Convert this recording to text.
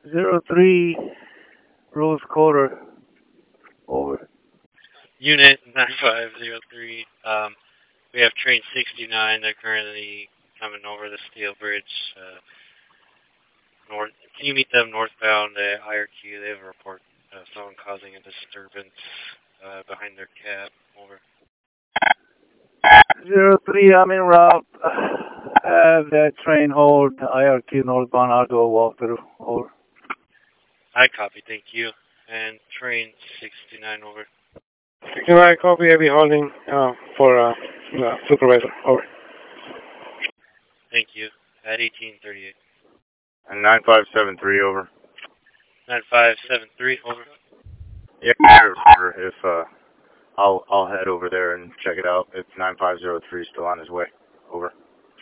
03 Rose Quarter. Over. Unit 9503. We have train 69. They're currently coming over the steel bridge. North. Can you meet them northbound at IRQ? They have a report of someone causing a disturbance behind their cab. Over. 03, I'm en route. Have that train hold IRQ northbound. I'll go walk through. Over. I copy. Thank you. And train 69. Over. 69, copy. I'll be holding for supervisor. Over. Thank you. At 1838. And 9573, over. 9573. Over. Yeah, over. If I'll head over there and check it out. It's 9503 still on his way. Over.